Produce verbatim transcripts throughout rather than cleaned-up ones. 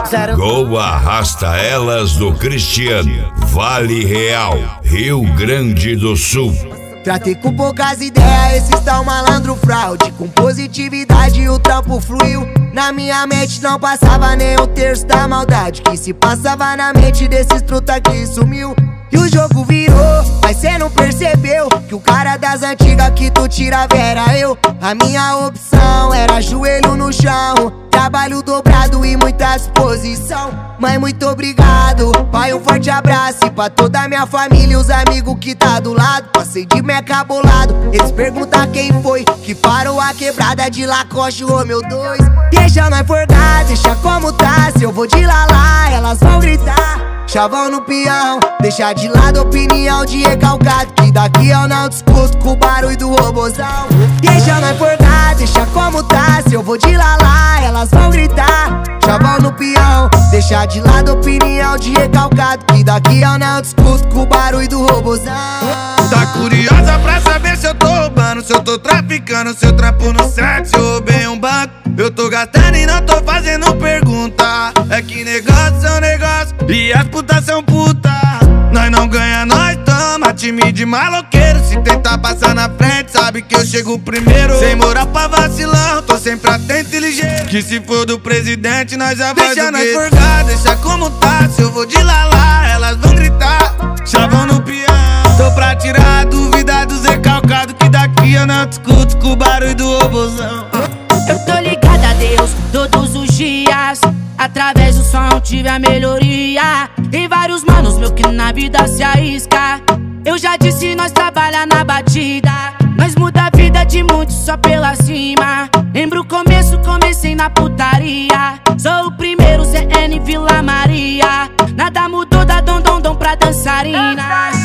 Gol Arrasta Elas do Cristiano, Vale Real, Rio Grande do Sul. Tratei com poucas ideias, esses tão malandro fraude. Com positividade o trampo fluiu. Na minha mente não passava nem um terço da maldade que se passava na mente desses truta que sumiu. E o jogo virou, mas cê não percebeu que o cara das antigas que tu tirava era eu. A minha opção era joelho no chão, trabalho dobrado e muita disposição. Mãe, muito obrigado, pai, um forte abraço. E pra toda a minha família e os amigos que tá do lado. Passei de meca bolado, eles perguntam quem foi que parou a quebrada de Lacoste, ô meu dois. Deixa nós forgar, deixa como tá. Se eu vou de lalá, elas vão gritar. Chavão no peão, deixa de lado a opinião de recalcado, que daqui eu não discuto com o barulho do robozão. Deixa nós forgar, deixa como tá. Se eu vou de lalá, elas vão gritar. Chavão no peão, deixa de lado a opinião de recalcado, que daqui eu não discuto com o barulho do robozão. Tá curiosa pra saber se eu tô roubando, se eu tô traficando, se eu trampo no set, se eu roubei um banco. Eu tô gastando e não tô fazendo pergunta. É que negócio são negócio e as putas são puta. Nós não ganha, nós toma. Time de maloqueiro, se tentar passar na frente, sabe que eu chego primeiro. Sem moral pra vacilão, tô sempre atento e ligeiro. Que se for do presidente, nós já vai. Deixa nós forgar, deixa como tá. Se eu vou de lalá, elas vão gritar. Chavão no peão, tô pra tirar a dúvida dos recalcados, que daqui eu não discuto com o barulho do robozão. Eu tô ligada a Deus todos os dias, através do som tive a melhoria. Tem vários manos meu que na vida se arrisca. Eu já disse, nós trabalha na batida. Nós muda a vida de muitos só pela cima. Lembro o começo, comecei na putaria. Sou o primeiro Z N Vila Maria. Nada mudou da Dom Dom Dom pra dançarina.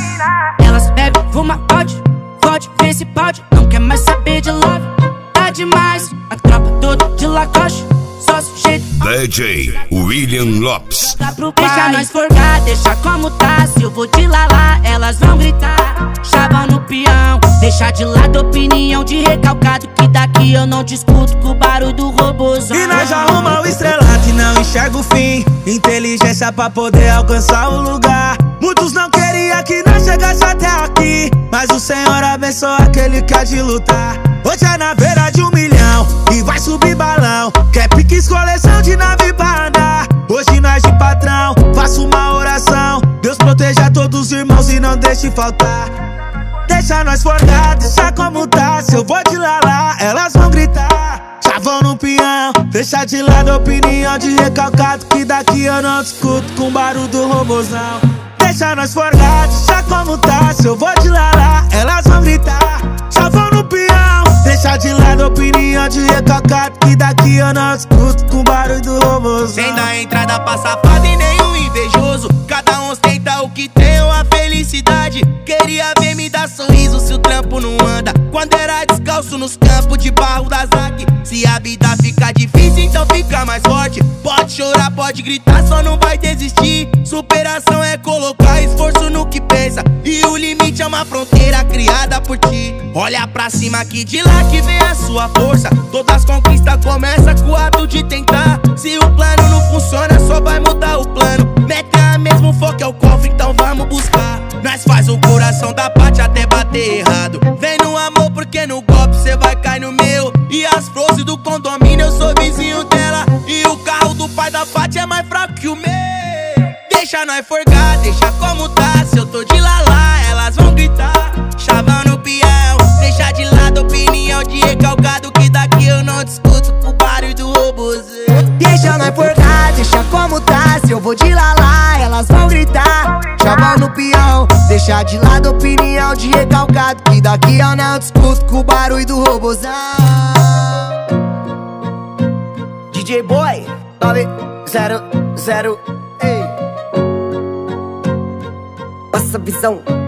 Elas bebem, fuma, pode, pode, vê se pode. Não quer mais saber de love, tá demais. A tropa toda de Lacoste, só sujeito. D J William Lopes. Deixa nós forgar, deixa como tá. Se eu vou de lalá, elas vão gritar. Chavão no peão, deixa de lado a opinião de recalcado, que daqui eu não discuto com o barulho do robozão. E nós arruma o estrelado e não enxerga o fim. Inteligência pra poder alcançar o lugar. Muitos não queriam que nós chegasse até aqui, mas o Senhor abençoa aquele que há de lutar. Hoje é na beira de um milhão e vai subir balão. Quer piques, coleção de nave pra andar. Hoje nós de patrão, faço uma oração. Deus proteja todos os irmãos e não deixe faltar. Deixa nós forgar, deixa como tá. Se eu vou de lalá, elas vão gritar. Chavão no peão, deixa de lado a opinião de recalcado, que daqui eu não discuto com o barulho do robozão. Deixa nós forgar, deixa como tá. Se eu vou de lalá, elas vão gritar. Chavão no peão, deixa de lado a opinião de recalcado, que daqui eu não discuto com o barulho do robozão. Sem dar entrada pra safado e nenhum invejoso. Cada um ostenta o que tem ou a felicidade. Queria ver me dar sorriso se o trampo não anda. Quando era descalço nos campos de barro da Zac. Se a vida fica difícil, então fica mais forte. Pode chorar, pode gritar, só não vai desistir. Superação é colocar esforço no que pensa, e o limite é uma fronteira criada por ti. Olha pra cima que de lá que vem a sua força. Todas as conquistas começam com o ato de tentar. Se o plano não funciona, só vai mudar o plano. Meta é a mesmo, foco é o cofre, então vamos buscar. Nós faz o coração da parte até bater errado. Vem no amor porque no golpe cê vai cair no meu. E as flores do condomínio eu sou vizinho dela. E o carro do pai da Fati é mais fraco que o meu. Deixa nós forgar, deixa como tá. Se eu tô de lalá, elas vão gritar. Chavão no peão, deixa de lado a opinião de recalcado, que daqui eu não discuto com o barulho do robozão. Deixa nós forgar, deixa como tá. Se eu vou de lalá, elas vão gritar. Chavão no peão, deixa de lado a opinião de recalcado, que daqui eu não discuto com o barulho do robozão. D J Boy, nove zero zero, ei. Passa visão.